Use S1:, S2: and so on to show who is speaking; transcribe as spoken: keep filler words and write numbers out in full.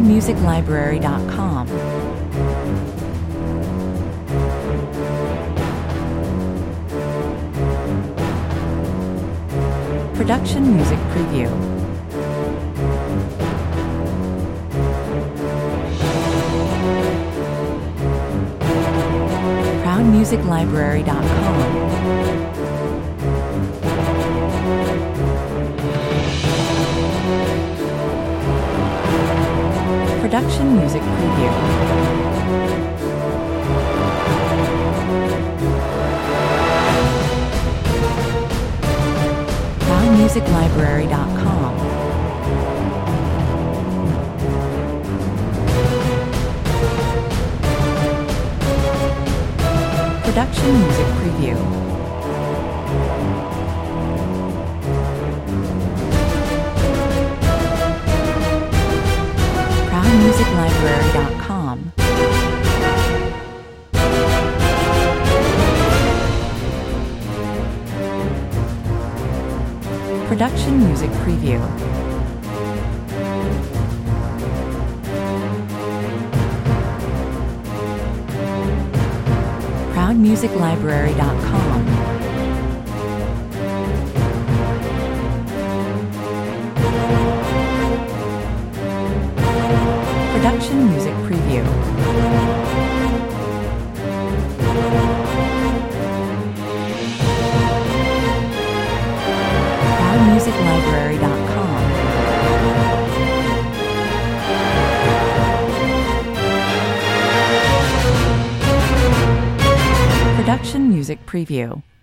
S1: proud music library dot com. Production Music Preview. proud music library dot com. Production Music Preview. proud music library dot com. Production Music Preview. proud music library dot com. Production Music Preview. proud music library dot com. Production Music Preview. proud music library dot com. Production Music Preview.